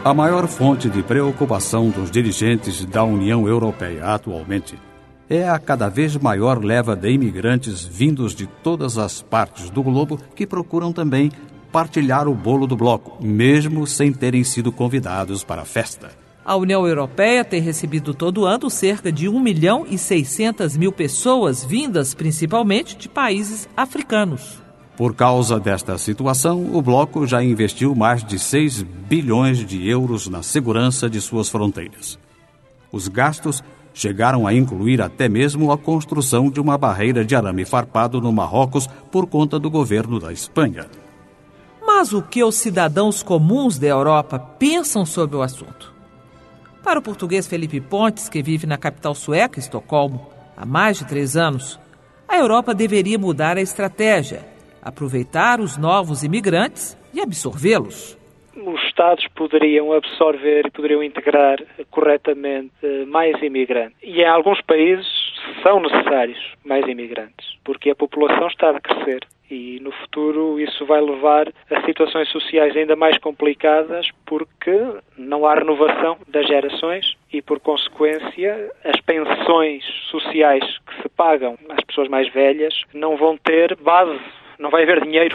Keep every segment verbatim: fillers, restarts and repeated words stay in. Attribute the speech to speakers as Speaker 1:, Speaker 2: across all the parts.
Speaker 1: A maior fonte de preocupação dos dirigentes da União Europeia atualmente é a cada vez maior leva de imigrantes vindos de todas as partes do globo que procuram também partilhar o bolo do bloco, mesmo sem terem sido convidados para a festa.
Speaker 2: A União Europeia tem recebido todo ano cerca de um milhão e seiscentas mil pessoas vindas principalmente de países africanos.
Speaker 1: Por causa desta situação, o bloco já investiu mais de seis bilhões de euros na segurança de suas fronteiras. Os gastos chegaram a incluir até mesmo a construção de uma barreira de arame farpado no Marrocos por conta do governo da Espanha.
Speaker 2: Mas o que os cidadãos comuns da Europa pensam sobre o assunto? Para o português Felipe Pontes, que vive na capital sueca, Estocolmo, há mais de três anos, a Europa deveria mudar a estratégia, aproveitar os novos imigrantes e absorvê-los.
Speaker 3: Os Estados poderiam absorver e poderiam integrar corretamente mais imigrantes. E em alguns países são necessários mais imigrantes, porque a população está a crescer. E no futuro isso vai levar a situações sociais ainda mais complicadas, porque não há renovação das gerações e, por consequência, as pensões sociais que se pagam às pessoas mais velhas não vão ter base, não vai haver dinheiro.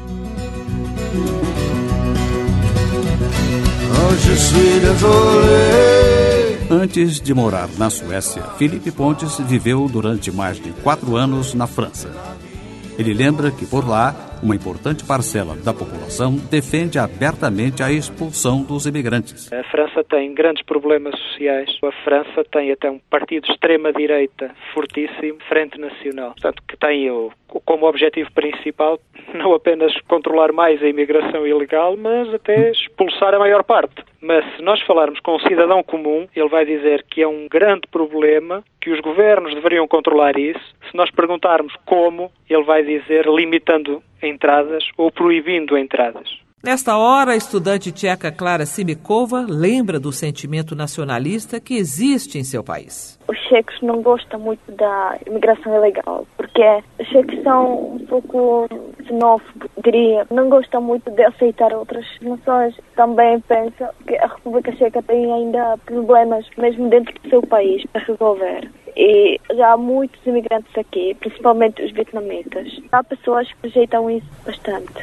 Speaker 1: Antes de morar na Suécia, Felipe Pontes viveu durante mais de quatro anos na França. Ele lembra que, por lá, uma importante parcela da população defende abertamente a expulsão dos imigrantes.
Speaker 3: A França tem grandes problemas sociais. A França tem até um partido de extrema-direita fortíssimo, Frente Nacional. Portanto, que tem como objetivo principal não apenas controlar mais a imigração ilegal, mas até expulsar a maior parte. Mas se nós falarmos com um cidadão comum, ele vai dizer que é um grande problema, que os governos deveriam controlar isso. Se nós perguntarmos como, ele vai dizer limitando entradas ou proibindo entradas.
Speaker 2: Nesta hora, a estudante tcheca Klara Simikova lembra do sentimento nacionalista que existe em seu país.
Speaker 4: Os checos não gostam muito da imigração ilegal, porque os checos são um pouco xenófobos, diria. Não gostam muito de aceitar outras nações. Também pensam que a República Checa tem ainda problemas, mesmo dentro do seu país, para resolver. E já há muitos imigrantes aqui, principalmente os vietnamitas. Há pessoas que rejeitam isso bastante.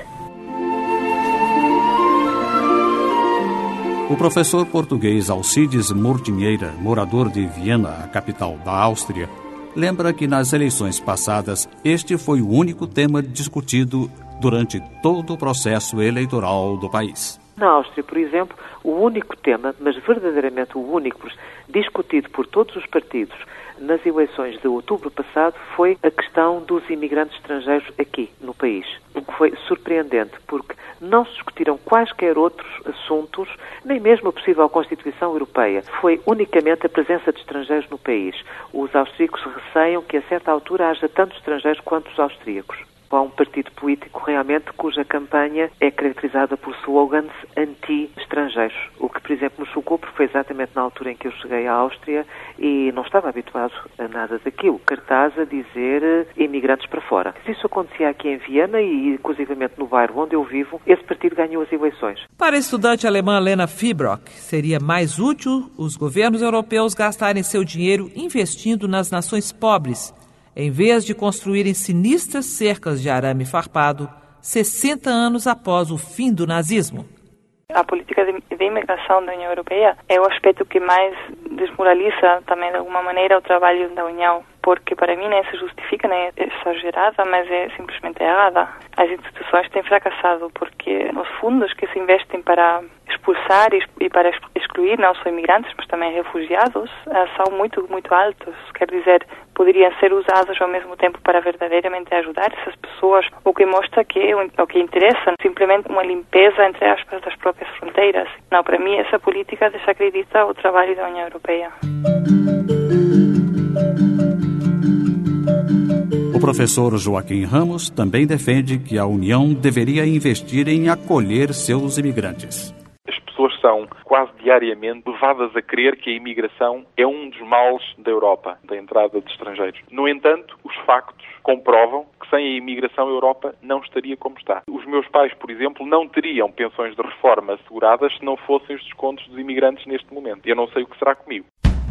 Speaker 1: O professor português Alcides Mortinheira, morador de Viena, a capital da Áustria, lembra que nas eleições passadas este foi o único tema discutido durante todo o processo eleitoral do país.
Speaker 5: Na Áustria, por exemplo, o único tema, mas verdadeiramente o único, discutido por todos os partidos nas eleições de outubro passado, foi a questão dos imigrantes estrangeiros aqui no país. O que foi surpreendente, porque não se discutiram quaisquer outros assuntos, nem mesmo a possível Constituição Europeia. Foi unicamente a presença de estrangeiros no país. Os austríacos receiam que a certa altura haja tantos estrangeiros quanto os austríacos. Há um partido político realmente cuja campanha é caracterizada por slogans anti-estrangeiros. O que, por exemplo, me chocou, porque foi exatamente na altura em que eu cheguei à Áustria e não estava habituado a nada daquilo. Cartaz a dizer imigrantes para fora. Se isso acontecia aqui em Viena e, inclusivamente, no bairro onde eu vivo, esse partido ganhou as eleições.
Speaker 2: Para a estudante alemã Lena Fibrock, seria mais útil os governos europeus gastarem seu dinheiro investindo nas nações pobres, em vez de construírem sinistras cercas de arame farpado sessenta anos após o fim do nazismo.
Speaker 6: A política de, de imigração da União Europeia é o aspecto que mais desmoraliza também, de alguma maneira, o trabalho da União, porque para mim nem se justifica, nem é exagerada, mas é simplesmente errada. As instituições têm fracassado porque os fundos que se investem para expulsar e para excluir não só imigrantes, mas também refugiados, são muito, muito altos. Quer dizer, poderiam ser usados ao mesmo tempo para verdadeiramente ajudar essas pessoas, o que mostra que o que interessa simplesmente uma limpeza, entre aspas, das próprias fronteiras. Não, para mim, essa política desacredita o trabalho da União Europeia.
Speaker 1: O professor Joaquim Ramos também defende que a União deveria investir em acolher seus imigrantes.
Speaker 7: As pessoas são quase diariamente levadas a crer que a imigração é um dos males da Europa, da entrada de estrangeiros. No entanto, os factos comprovam que sem a imigração a Europa não estaria como está. Os meus pais, por exemplo, não teriam pensões de reforma asseguradas se não fossem os descontos dos imigrantes neste momento. Eu não sei o que será comigo.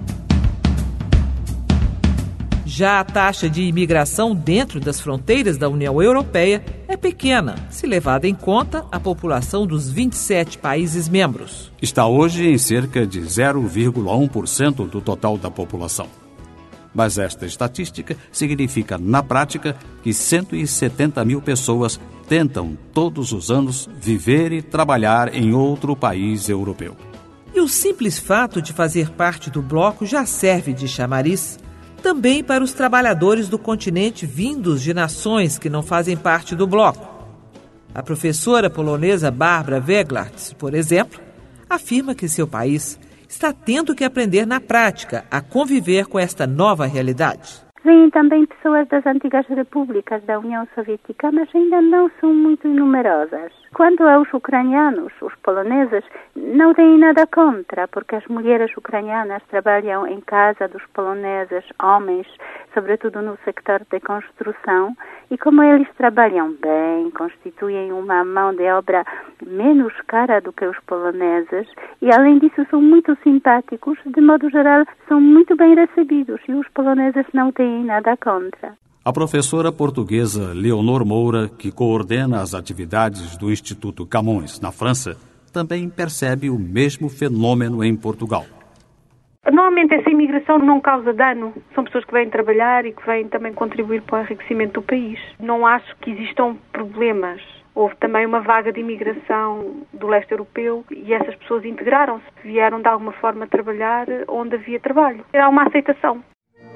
Speaker 2: Já a taxa de imigração dentro das fronteiras da União Europeia é pequena, se levada em conta a população dos vinte e sete países membros.
Speaker 1: Está hoje em cerca de zero vírgula um por cento do total da população. Mas esta estatística significa, na prática, que cento e setenta mil pessoas tentam, todos os anos, viver e trabalhar em outro país europeu.
Speaker 2: E o simples fato de fazer parte do bloco já serve de chamariz também para os trabalhadores do continente vindos de nações que não fazem parte do bloco. A professora polonesa Barbara Weglartz, por exemplo, afirma que seu país está tendo que aprender na prática a conviver com esta nova realidade.
Speaker 8: Vêm também pessoas das antigas repúblicas da União Soviética, mas ainda não são muito numerosas. Quanto aos ucranianos, os poloneses não têm nada contra, porque as mulheres ucranianas trabalham em casa dos poloneses, homens, sobretudo no sector de construção, e como eles trabalham bem, constituem uma mão de obra menos cara do que os poloneses, e além disso são muito simpáticos, de modo geral são muito bem recebidos, e os poloneses não têm nada contra.
Speaker 1: A professora portuguesa Leonor Moura, que coordena as atividades do Instituto Camões, na França, também percebe o mesmo fenômeno em Portugal.
Speaker 9: Normalmente essa imigração não causa dano. São pessoas que vêm trabalhar e que vêm também contribuir para o enriquecimento do país. Não acho que existam problemas. Houve também uma vaga de imigração do leste europeu e essas pessoas integraram-se, vieram de alguma forma trabalhar onde havia trabalho. Há uma aceitação.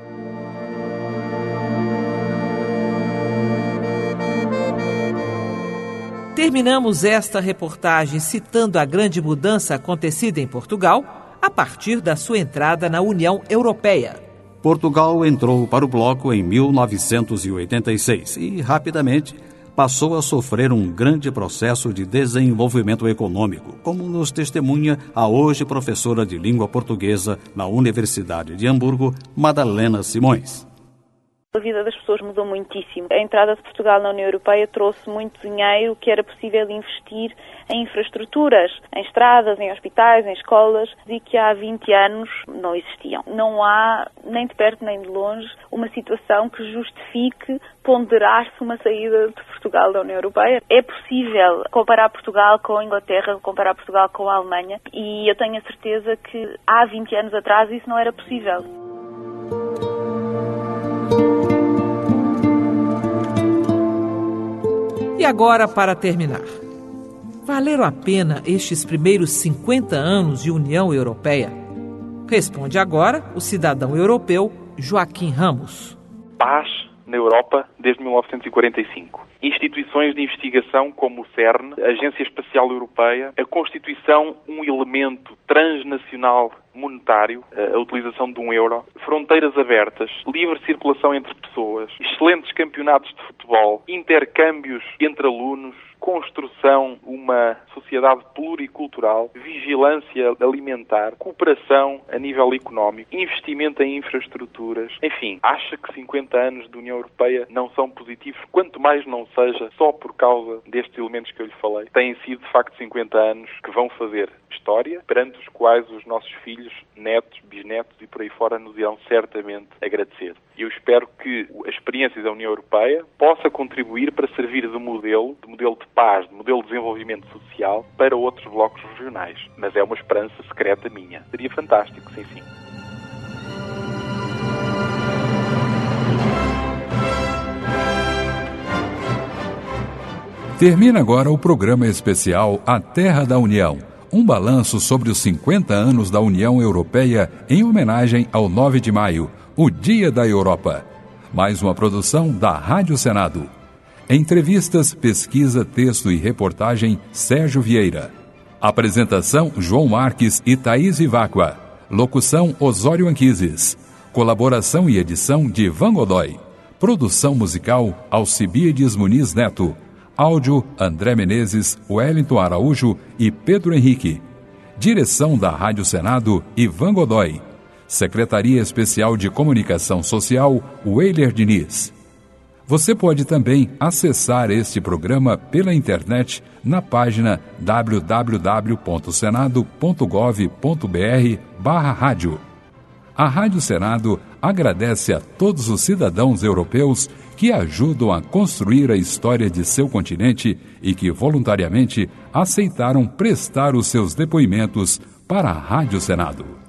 Speaker 2: Terminamos esta reportagem citando a grande mudança acontecida em Portugal a partir da sua entrada na União Europeia.
Speaker 1: Portugal entrou para o bloco em mil novecentos e oitenta e seis e, rapidamente, passou a sofrer um grande processo de desenvolvimento econômico, como nos testemunha a hoje professora de língua portuguesa na Universidade de Hamburgo, Madalena Simões.
Speaker 10: A vida das pessoas mudou muitíssimo. A entrada de Portugal na União Europeia trouxe muito dinheiro que era possível investir em infraestruturas, em estradas, em hospitais, em escolas, e que há vinte anos não existiam. Não há, nem de perto nem de longe, uma situação que justifique ponderar-se uma saída de Portugal da União Europeia. É possível comparar Portugal com a Inglaterra, comparar Portugal com a Alemanha, e eu tenho a certeza que há vinte anos atrás isso não era possível.
Speaker 2: E agora, para terminar, valeram a pena estes primeiros cinquenta anos de União Europeia? Responde agora o cidadão europeu Joaquim Ramos.
Speaker 7: Paz na Europa desde mil novecentos e quarenta e cinco. Instituições de investigação como o CERN, a Agência Espacial Europeia, a constituição um elemento transnacional monetário, a utilização de um euro, fronteiras abertas, livre circulação entre pessoas, excelentes campeonatos de futebol, intercâmbios entre alunos, construção, uma sociedade pluricultural, vigilância alimentar, cooperação a nível económico, investimento em infraestruturas. Enfim, acha que cinquenta anos de União Europeia não são positivos, quanto mais não seja só por causa destes elementos que eu lhe falei. Têm sido, de facto, cinquenta anos que vão fazer história, perante os quais os nossos filhos, netos, bisnetos e por aí fora nos irão certamente agradecer. E eu espero que a experiência da União Europeia possa contribuir para servir de modelo, de modelo de paz, de modelo de desenvolvimento social para outros blocos regionais. Mas é uma esperança secreta minha. Seria fantástico, sim, sim.
Speaker 11: Termina agora o programa especial A Terra da União, um balanço sobre os cinquenta anos da União Europeia em homenagem ao nove de maio, o Dia da Europa. Mais uma produção da Rádio Senado. Entrevistas, pesquisa, texto e reportagem, Sérgio Vieira. Apresentação, João Marques e Thaís Vivacqua. Locução, Osório Anquises. Colaboração e edição de Van Godoy. Produção musical, Alcibiades Muniz Neto. Áudio, André Menezes, Wellington Araújo e Pedro Henrique. Direção da Rádio Senado, Ivan Godoy. Secretaria Especial de Comunicação Social, Weiler Diniz. Você pode também acessar este programa pela internet na página w w w ponto senado ponto gov ponto b r barra rádio. A Rádio Senado agradece a todos os cidadãos europeus que ajudam a construir a história de seu continente e que voluntariamente aceitaram prestar os seus depoimentos para a Rádio Senado.